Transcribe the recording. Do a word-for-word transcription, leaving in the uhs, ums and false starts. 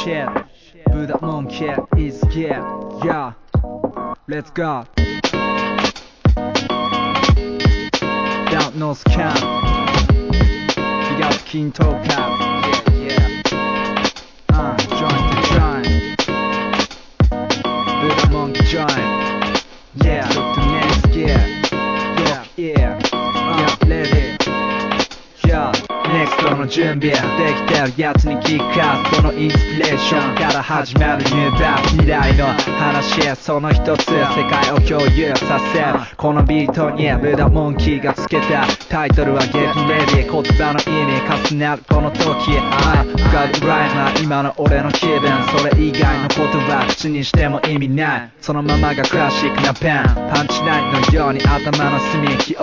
shit Buddha monkey is scared Yeah Let's go Down no scam We got King Toe Cap Yeah yeah Uh join the join Buddha monkey join Yeah look to next gear Yeah yeah Uh ready Yeahネクストの準備できてるやつに聞かすそのインスピレーションから始まるニューバー未来の話その一つ世界を共有させるこのビートにブダモンキーがつけたタイトルは Get Ready 言葉の意味重なるこの時ああ浮かぶライマー今の俺の気分それ以外の言葉口にしても意味ないそのままがクラシックなペンパンチラインのように頭の隅に記憶